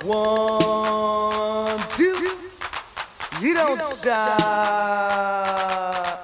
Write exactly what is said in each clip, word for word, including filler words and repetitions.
One, two, you don't stop.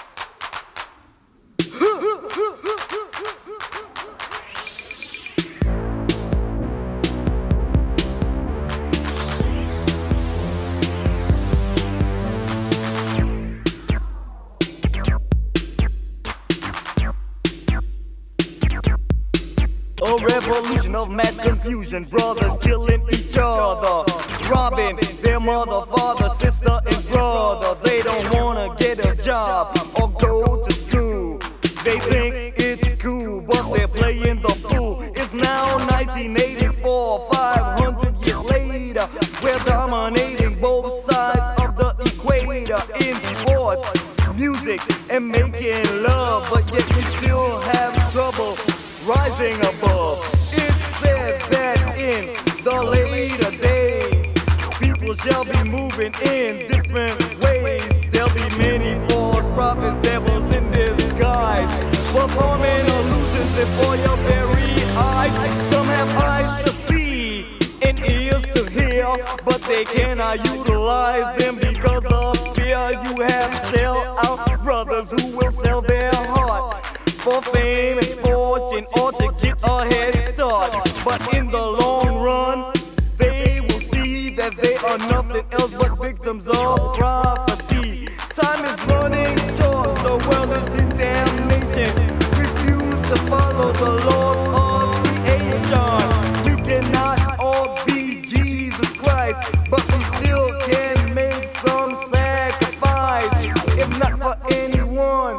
A revolution of mass confusion, brothers killing each other, robbing their mother, father, sister, and brother. They don't wanna get a job or go to school. They think it's cool, but they're playing the fool. It's now nineteen eighty-four, five hundred years later. We're dominating both sides of the equator in sports, music, and making love, but yet we still have trouble rising above. It's said that in the later days, people shall be moving in different ways. There'll be many false prophets, devils in disguise, performing illusions before your very eyes. Some have eyes to see and ears to hear, but they cannot utilize them because of fear. You have sell-out brothers who will sell their heart for fame and fortune or to get a head start. But in the long run, they will see that they are nothing else but victims of prophecy. Time is running short, the world is in damnation. Refuse to follow the laws of creation. We cannot all be Jesus Christ, but we still can make some sacrifice. If not for anyone,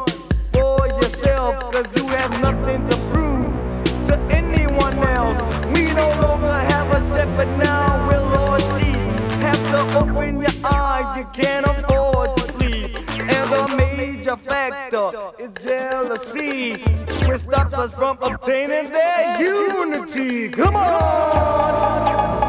cause you have nothing to prove to anyone else. We no longer have a shepherd, now we're lost sheep. Have to open your eyes, you can't afford to sleep. And the major factor is jealousy, which stops us from obtaining their unity. Come on!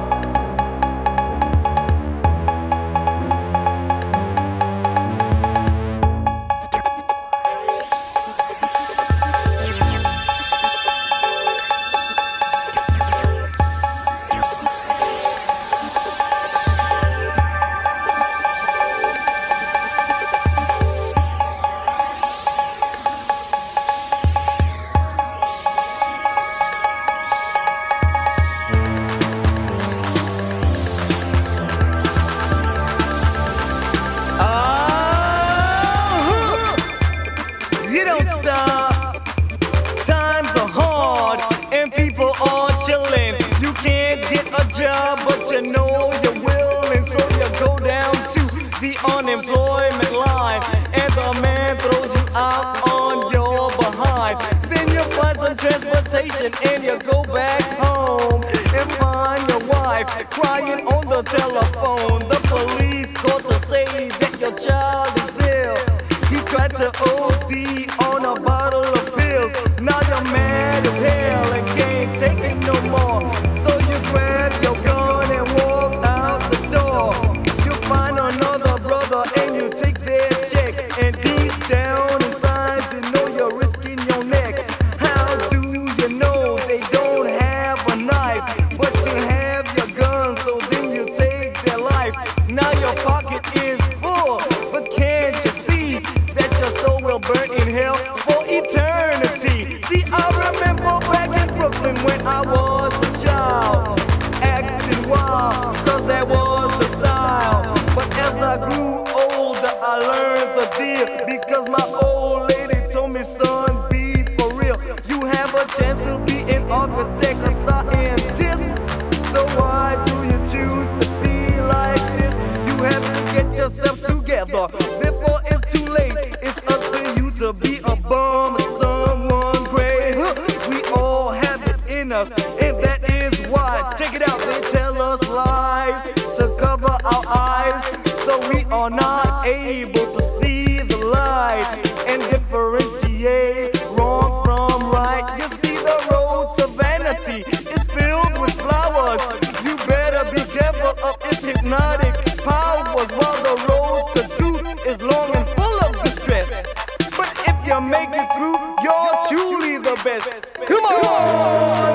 But you know you're willing, so you go down to the unemployment line, and the man throws you out on your behind. Then you find some transportation and you go back home and find your wife crying on the telephone. The police call to say that your child is ill. He tried to O D on a bottle of pills. Now you're mad as hell and can't take it no more. So you grab your gun and walk out the door. You find another brother and you take their check. And deep down inside you know you're risking your neck. How do you know they don't have a knife, but you have your gun, so then you take their life. Now your pocket is full, but can't you see that your soul will burn in hell for eternity? See, I remember back in Brooklyn when I was a child, acting wild, cause that was the style. But as I grew older, I learned the deal, because my old lady told me, son, be for real. You have a chance to be an architect, a scientist. So why do you choose to be like this? You have to get yourself together before it's too late. It's up to you to be a bum or someone great. We all have it in us, and that is why, check it out, they tell us lies to cover our eyes, so we are not able to see the light and differentiate wrong from right. You see, the road to vanity is filled with flowers. You better be careful of its hypnotic powers, while the road to truth is long and full of distress. But if you make it through, you're truly the best. Come on!